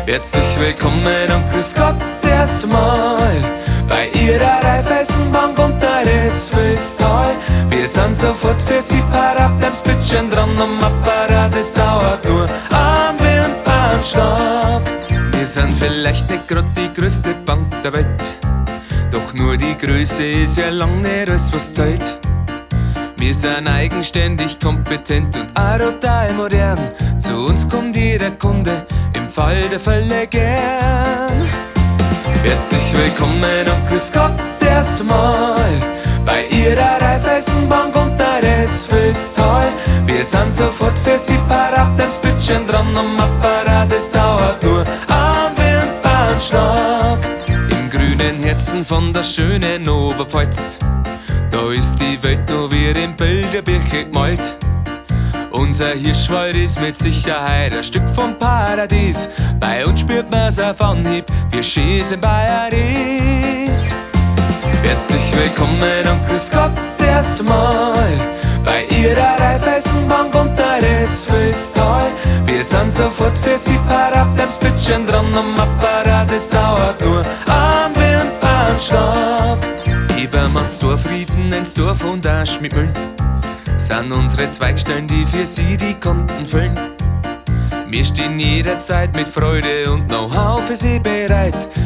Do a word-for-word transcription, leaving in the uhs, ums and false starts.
Herzlich willkommen und grüß Gott erstmal bei Ihrer Raiffeisenbank und der Restfestal. Wir sind sofort für Sie parat, ein Stückchen dran am Apparat, es dauert nur ein Wimpernschlag. Wir sind vielleicht nicht gerade die größte Bank der Welt, doch nur die Größe ist ja lang nicht alles, was zählt. Wir sind eigenständig, kompetent und auch total modern. Zu uns kommt jeder Kunde im Fall der Fälle gern. Herzlich willkommen und grüß Gott erstmal bei Ihrer Raiffeisenbank und der Restfestal. Wir sind sofort für Sie parat, ein Stückchen dran am Apparat, es dauert nur ein Wimpernschlag. Im grünen Herzen von der schönen Oberpfalz, da ist die Welt nur wie in Bilderbücher gemalt. Unser Hirschwald ist mit Sicherheit ein Stück vom Paradies. Bei uns spürt man's auf Anhieb, wie schön es in Bayern ist. Herzlich willkommen und grüß Gott erstmal bei Ihrer Raiffeisenbank und der Restfestal. Wir sind sofort für Sie parat, ein Stückchen dran am Apparat, es dauert nur ein Wimpernschlag. Ebermannsdorf, Rieden, Ensdorf und auch Schmidtmühlen sind unsere Zweigstellen, die für Sie die Konten füllen. Wir stehen jederzeit mit Freude und Know-how für Sie bereit.